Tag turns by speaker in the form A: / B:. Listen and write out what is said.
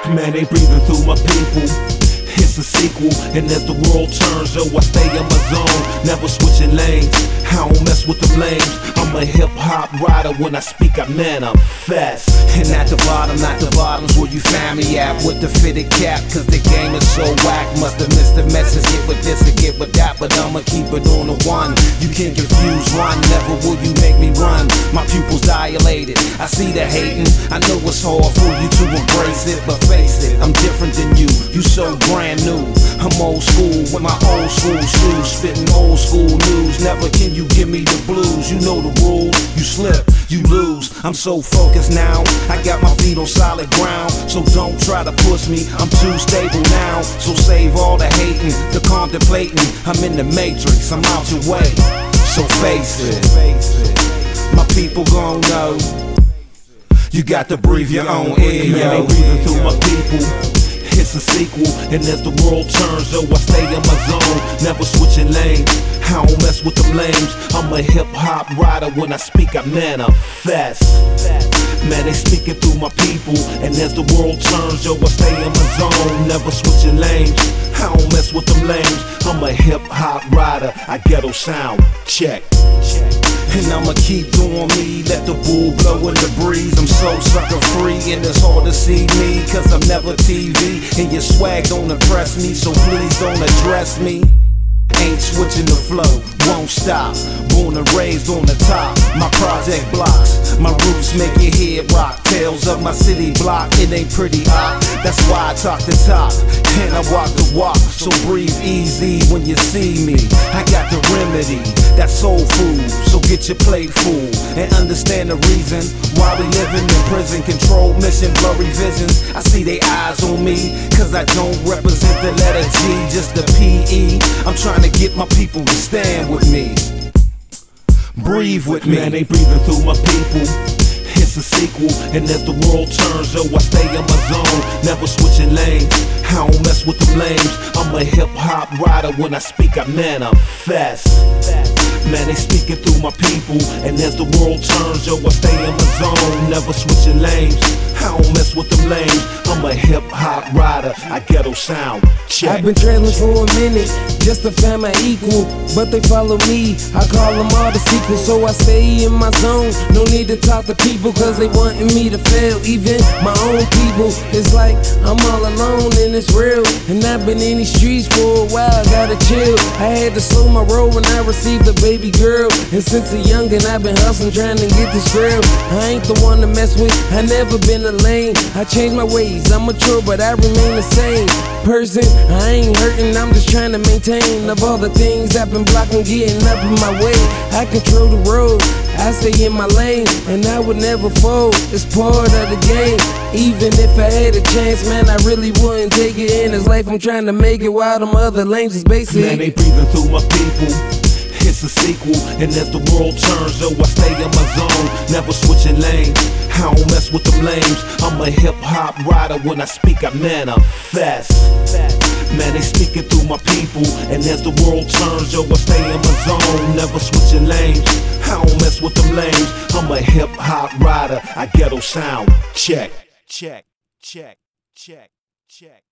A: Man, they breathing through my people. It's a sequel, and as the world turns, yo, I stay in my zone, never switching lanes. I don't mess with them lames. I'm a hip-hop rider. When I speak, I manifest. And at the bottom's where you found me at, with the fitted cap, cause the game is so whack. Must've missed the message, get with this or get with that, but I'ma keep it on the one. You can't confuse one, never will you make me run. My pupils dilated, I see the hating. I know it's hard for you to embrace it, but face it, I'm different than you. You so brand new. I'm old school with my old school shoes, spitting old school news. Never can you give me the blues. You know the rules. You slip, you lose. I'm so focused now. I got my feet on solid ground. So don't try to push me. I'm too stable now. So save all the hating, the contemplating. I'm in the matrix. I'm out your way. So face it. My people gon' know. You got to breathe your own air, yo. They breathing through my people. It's a sequel, and as the world turns, yo, I stay in my zone, never switching lanes. I don't mess with them lames. I'm a hip-hop rider. When I speak, I manifest. Man, they speaking through my people, and as the world turns, yo, I stay in my zone, never switching lanes. I don't mess with them lames. I'm a hip-hop rider. I ghetto sound, check. And I'ma keep doing me, let the bull blow in the breeze. I'm so sucker free, and it's hard to see me, cause I'm never TV, and your swag don't impress me, so please don't address me. Ain't switching the flow, won't stop. Born and raised on the top. My project blocks, my roots make your head rock. Tales of my city block, it ain't pretty hot. That's why I talk the talk, and I walk the walk. So breathe easy when you see me. I got the remedy, that's soul food. So get your plate full, and understand the reason why we living in prison. Control mission, blurry visions. I see they eyes on me, cause I don't represent the letter G, just the P-E. I'm trying to get my people to stand with me. Breathe with me. Man, they breathing through my people. It's a sequel, and as the world turns, yo, I stay in my zone, never switching lanes. I don't mess with them lames. I'm a hip-hop rider. When I speak, I manifest. Man, they speaking through my people, and as the world turns, yo, I stay in my zone, never switching lanes. I don't mess with them lames. I'm a hip-hop rider. I ghetto sound, check.
B: I've been trailing for a minute, just to find my equal, but they follow me. I call them all the sequels, so I stay in my zone. No need to talk to people, cause they wanting me to fail. Even my own people, it's like I'm all alone and it's real. And I've been in these streets for a while, gotta chill. I had to slow my roll when I received a baby girl, and since a youngin' I've been hustling trying to get this grill. I ain't the one to mess with, I never been a lame. I changed my ways, I'm mature but I remain the same person. I ain't hurting, I'm just trying to maintain. Of all the things I've been blocking, getting up in my way. I control the road, I stay in my lane, and I would never fold. It's part of the game. Even if I had a chance, man, I really wouldn't take it. In this life I'm trying to make it, while them other lames is basic.
A: Man, they breathing through my people. It's a sequel, and as the world turns, yo, I stay in my zone, never switching lanes. I don't mess with them lames. I'm a hip-hop rider. When I speak, I manifest. Man, they speaking through my people, and as the world turns, yo, I stay in my zone, never switching lanes. I don't mess with them lames. I'm a hip-hop rider. I ghetto sound, check, check, check, check, check.